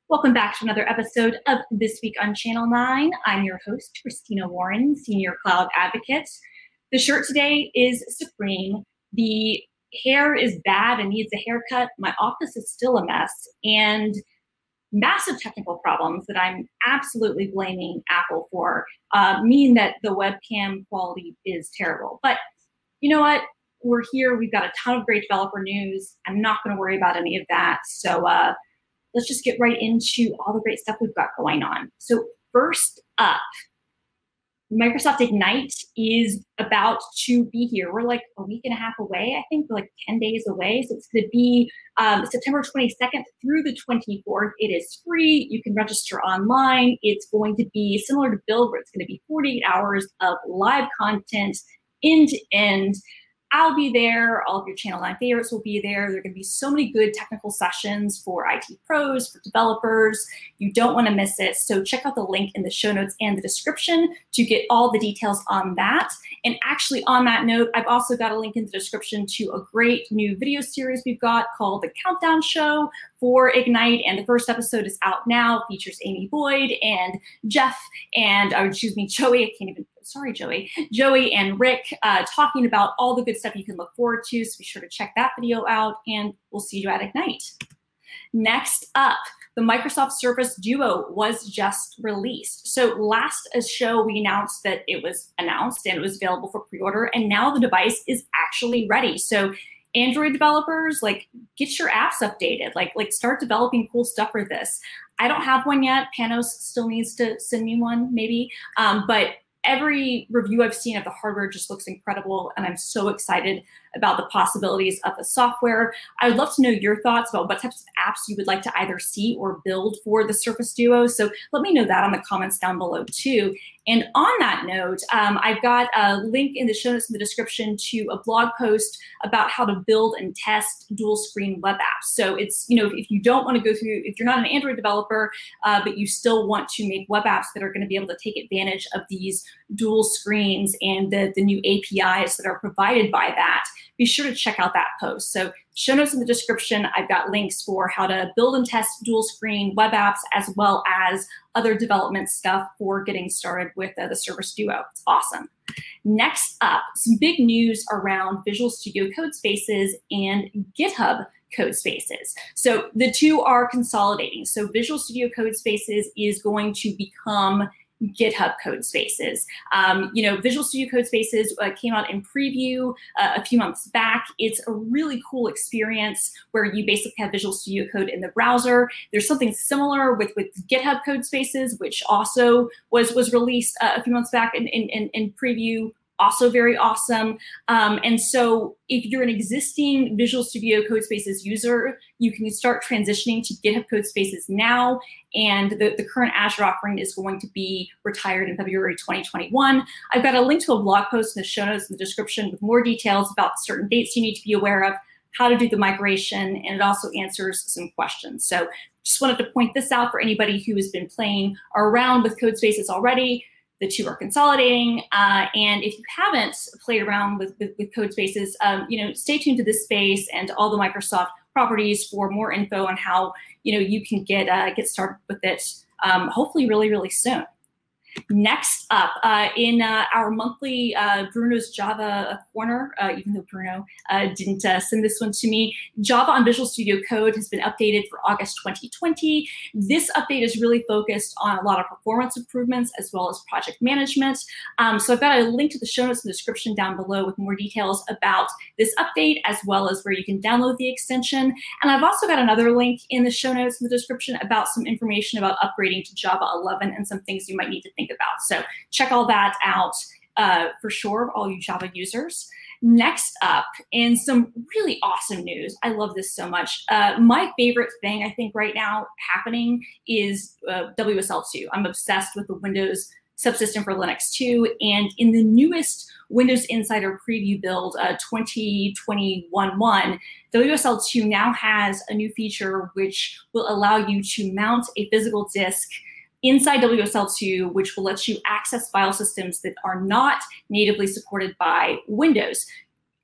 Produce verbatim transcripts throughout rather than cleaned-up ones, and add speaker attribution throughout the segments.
Speaker 1: Welcome back to another episode of This Week on Channel nine. I'm your host, Christina Warren, Senior Cloud Advocate. The shirt today is Supreme. The hair is bad and needs a haircut. My office is still a mess. And massive technical problems that I'm absolutely blaming Apple for uh, mean that the webcam quality is terrible. But you know what? We're here. We've got a ton of great developer news. I'm not going to worry about any of that. So uh, let's just get right into all the great stuff we've got going on. So first up, Microsoft Ignite is about to be here. We're like a week and a half away, I think, we're like ten days away. So it's going to be um, September twenty-second through the twenty-fourth. It is free. You can register online. It's going to be similar to Build, where it's going to be forty-eight hours of live content, end to end. I'll be there. All of your Channel nine favorites will be there. There are going to be so many good technical sessions for I T pros, for developers. You don't want to miss it. So check out the link in the show notes and the description to get all the details on that. And actually, on that note, I've also got a link in the description to a great new video series we've got called The Countdown Show for Ignite. And the first episode is out now. It features Amy Boyd and Jeff and, or excuse me, Joey. I can't even Sorry, Joey. Joey and Rick uh, talking about all the good stuff you can look forward to. So be sure to check that video out, and we'll see you at Ignite. Next up, the Microsoft Surface Duo was just released. So last show, we announced that it was announced and it was available for pre-order, and now the device is actually ready. So Android developers, like, get your apps updated. Like, like start developing cool stuff for this. I don't have one yet. Panos still needs to send me one, maybe. Um, but every review I've seen of the hardware just looks incredible, and I'm so excited about the possibilities of the software. I would love to know your thoughts about what types of apps you would like to either see or build for the Surface Duo. So let me know that on the comments down below too. And on that note, um, I've got a link in the show notes in the description to a blog post about how to build and test dual screen web apps. So it's, you know, if you don't want to go through, if you're not an Android developer, uh, but you still want to make web apps that are going to be able to take advantage of these dual screens and the, the new A P Is that are provided by that, be sure to check out that post. So show notes in the description. I've got links for how to build and test dual screen web apps, as well as other development stuff for getting started with uh, the Surface Duo. It's awesome. Next up, some big news around Visual Studio Codespaces and GitHub Codespaces. So the two are consolidating. So Visual Studio Codespaces is going to become GitHub Codespaces. Um, you know, Visual Studio Codespaces uh, came out in preview uh, a few months back. It's a really cool experience where you basically have Visual Studio Code in the browser. There's something similar with, with GitHub Codespaces, which also was, was released uh, a few months back in, in, in, in preview. Also very awesome. Um, and so if you're an existing Visual Studio Codespaces user, you can start transitioning to GitHub Codespaces now. And the, the current Azure offering is going to be retired in February twenty twenty-one. I've got a link to a blog post in the show notes in the description with more details about certain dates you need to be aware of, how to do the migration, and it also answers some questions. So just wanted to point this out for anybody who has been playing around with Codespaces already. The two are consolidating, uh, and if you haven't played around with, with, with Codespaces, um, you know, stay tuned to this space and all the Microsoft properties for more info on how, you know, you can get uh, get started with it. Um, hopefully, really, really soon. Next up, uh, in uh, our monthly uh, Bruno's Java Corner, uh, even though Bruno uh, didn't uh, send this one to me, Java on Visual Studio Code has been updated for August twenty twenty. This update is really focused on a lot of performance improvements as well as project management. Um, so I've got a link to the show notes in the description down below with more details about this update, as well as where you can download the extension. And I've also got another link in the show notes in the description about some information about upgrading to Java eleven and some things you might need to think about. So check all that out uh, for sure, all you Java users. Next up, and some really awesome news. I love this so much. Uh, my favorite thing, I think, right now happening is uh, W S L two. I'm obsessed with the Windows subsystem for Linux two. And in the newest Windows Insider Preview build, uh, twenty twenty-one point one, W S L two now has a new feature which will allow you to mount a physical disk inside W S L two, which will let you access file systems that are not natively supported by Windows.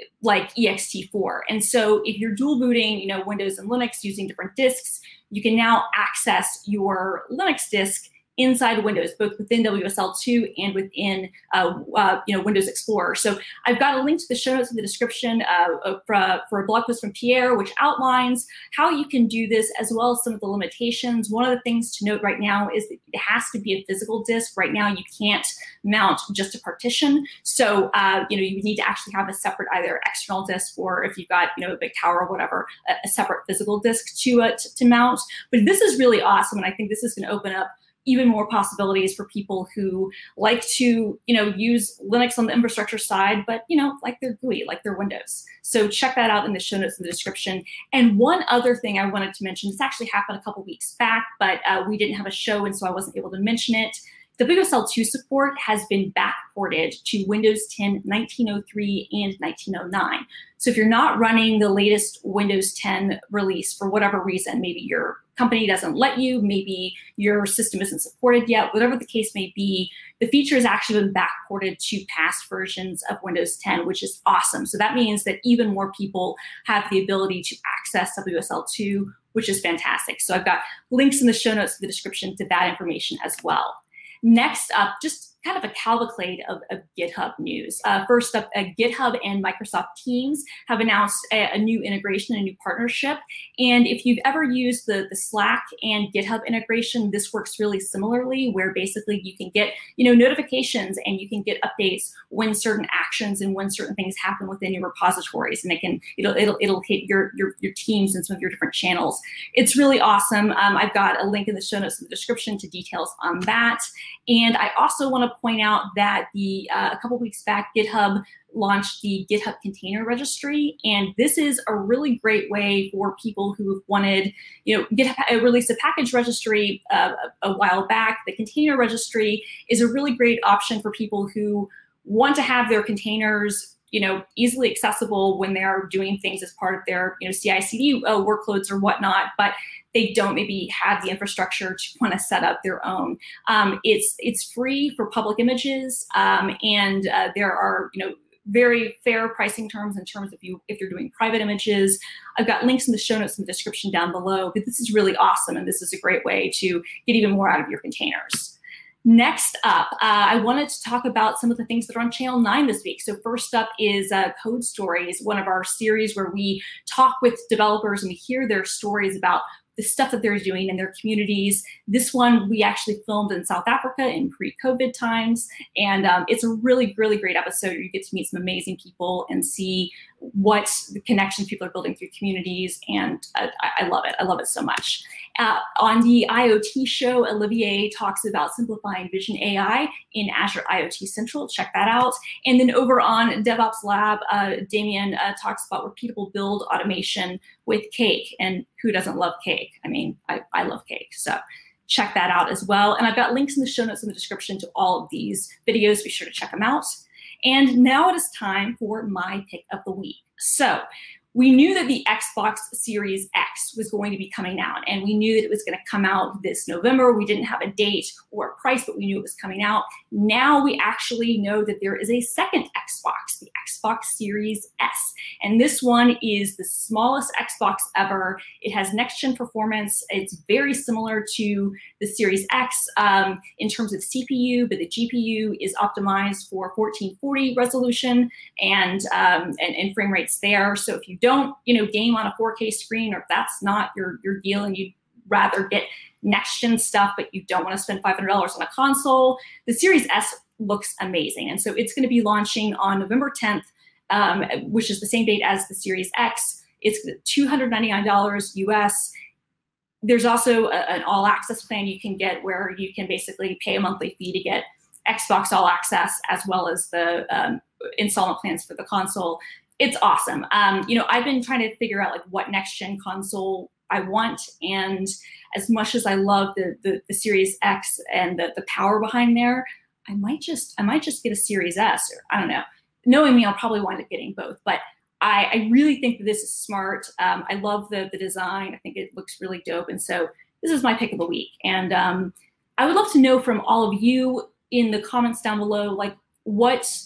Speaker 1: like E X T four. And so if you're dual booting, you know, Windows and Linux using different disks, you can now access your Linux disk inside Windows, both within W S L two and within uh, uh, you know, Windows Explorer. So I've got a link to the show notes in the description uh, for, for a blog post from Pierre, which outlines how you can do this, as well as some of the limitations. One of the things to note right now is that it has to be a physical disk. Right now, you can't mount just a partition. So uh, you know, you need to actually have a separate either external disk, or if you've got, you know, a big tower or whatever, a, a separate physical disk to, uh, to, to mount. But this is really awesome, and I think this is going to open up even more possibilities for people who like to, you know, use Linux on the infrastructure side, but, you know, like their G U I, like their Windows. So check that out in the show notes in the description. And one other thing I wanted to mention, this actually happened a couple weeks back, but uh, we didn't have a show, and so I wasn't able to mention it. W S L two support has been backported to Windows ten nineteen oh three and nineteen oh nine. So if you're not running the latest Windows ten release for whatever reason, maybe your company doesn't let you, maybe your system isn't supported yet, whatever the case may be, the feature has actually been backported to past versions of Windows ten, which is awesome. So that means that even more people have the ability to access W S L two, which is fantastic. So I've got links in the show notes in the description to that information as well. Next up, just kind of a cavalcade of, of GitHub news. Uh, first up, uh, GitHub and Microsoft Teams have announced a, a new integration, a new partnership. And if you've ever used the, the Slack and GitHub integration, this works really similarly, where basically you can get, you know, notifications and you can get updates when certain actions and when certain things happen within your repositories, and it can it'll it'll it'll hit your your your teams and some of your different channels. It's really awesome. Um, I've got a link in the show notes in the description to details on that. And I also want to point out that the uh, a couple weeks back, GitHub launched the GitHub Container Registry, and this is a really great way for people who have wanted, you know, GitHub released a package registry uh, a, a while back. The Container Registry is a really great option for people who want to have their containers, you know, easily accessible when they're doing things as part of their, you know, C I C D uh, workloads or whatnot, but they don't maybe have the infrastructure to want to set up their own. Um, it's it's free for public images, um, and uh, there are, you know, very fair pricing terms in terms of you if you're doing private images. I've got links in the show notes in the description down below, but this is really awesome, and this is a great way to get even more out of your containers. Next up, uh, I wanted to talk about some of the things that are on Channel nine this week. So first up is uh, Code Stories, one of our series where we talk with developers and we hear their stories about the stuff that they're doing in their communities. This one we actually filmed in South Africa in pre-COVID times, and um, it's a really, really great episode. You get to meet some amazing people and see what the connections people are building through communities, and I, I love it. I love it so much. Uh, on the I O T show, Olivier talks about simplifying Vision A I in Azure I O T Central. Check that out. And then over on DevOps Lab, uh, Damien uh, talks about repeatable build automation with Cake. And who doesn't love Cake? I mean, I, I love Cake. So check that out as well. And I've got links in the show notes in the description to all of these videos. Be sure to check them out. And now it is time for my pick of the week. So we knew that the Xbox Series X was going to be coming out, and we knew that it was going to come out this November. We didn't have a date or a price, but we knew it was coming out. Now we actually know that there is a second Xbox, the Xbox Series S. And this one is the smallest Xbox ever. It has next-gen performance. It's very similar to the Series X um, in terms of C P U, but the G P U is optimized for fourteen forty resolution and, um, and, and frame rates there. So if you don't, you know, game on a four K screen, or if that's not your, your deal and you'd rather get next-gen stuff, but you don't want to spend five hundred dollars on a console, the Series S looks amazing. And so it's going to be launching on November tenth, um, which is the same date as the Series X. It's two hundred ninety-nine dollars U S. There's also a, an all-access plan you can get where you can basically pay a monthly fee to get Xbox All Access as well as the um, installment plans for the console. It's awesome. Um, you know, I've been trying to figure out like what next-gen console I want, and as much as I love the the, the Series X and the, the power behind there, I might just I might just get a Series S, or I don't know. Knowing me, I'll probably wind up getting both, but I, I really think that this is smart. Um, I love the the design. I think it looks really dope, and so this is my pick of the week. And um, I would love to know from all of you in the comments down below, like what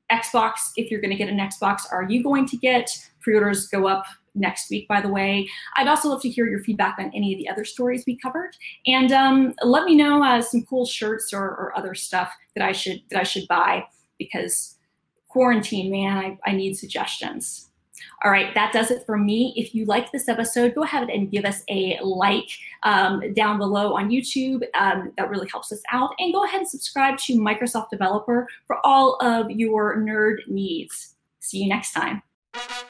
Speaker 1: Xbox, if you're going to get an Xbox, are you going to get? Pre-orders go up next week, by the way. I'd also love to hear your feedback on any of the other stories we covered, and um, let me know uh, some cool shirts or, or other stuff that I should that I should buy, because quarantine, man, I, I need suggestions. All right, that does it for me. If you like this episode, go ahead and give us a like um, down below on YouTube. Um, that really helps us out. And go ahead and subscribe to Microsoft Developer for all of your nerd needs. See you next time.